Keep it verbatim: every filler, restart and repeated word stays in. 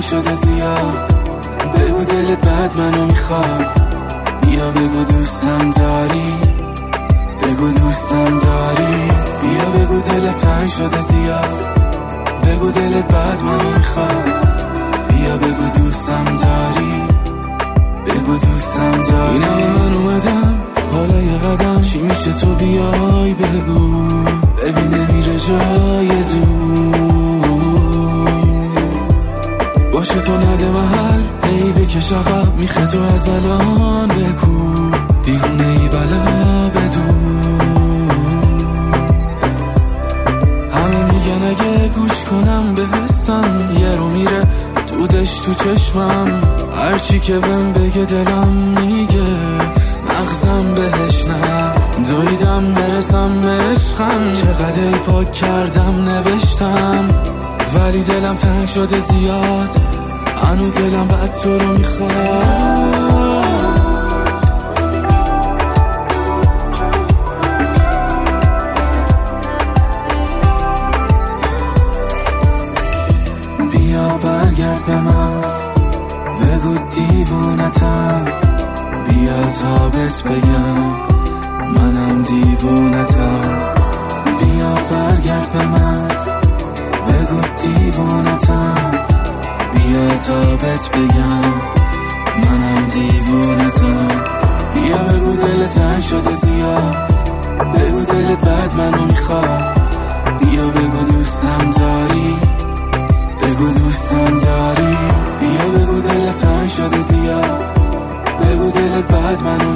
شده زیاد. بگو دلت بعد منو میخواد. بیا بگو دوستم داری، بگو دوستم داری. بیا بگو دلت تنگ شده زیاد. بگو دلت بعد منو میخواد. بیا بگو دوستم داری، بگو دوستم داری. اینم من اومدم حالا یه قدم، چی میشه تو بیای بگو، ببین نمیره جای دور. باشه تو نده محل، ای بکش عقب، میخه تو از الان بگو، دیوونه ای بلا بدون. همه میگن اگه گوش کنم به حسم، یه رو میره دودش تو چشمم. هرچی که بهم بگه دلم میگه، مغزم بهش نه. دویدم برسم به عشقم، چقدر ای پاک کردم نوشتم، ولی دلم تنگ شده زیاد. هنو دلم بعد تو رو میخواد. بیا برگرد به من، بگو دیوونتم. بیا تا بهت بگم منم دیوونتم. بیا برگرد به من، بگو دیوونتم. بیا تا بهت بگم منم دیوونتم. بیا بگو دلت تنگ شده زیاد. بگو دلت بعد منو میخواد. بیا بگو دوستم داری، بگو دوستم داری. بیا بگو دلت تنگ شده زیاد. بگو دلت بعد منو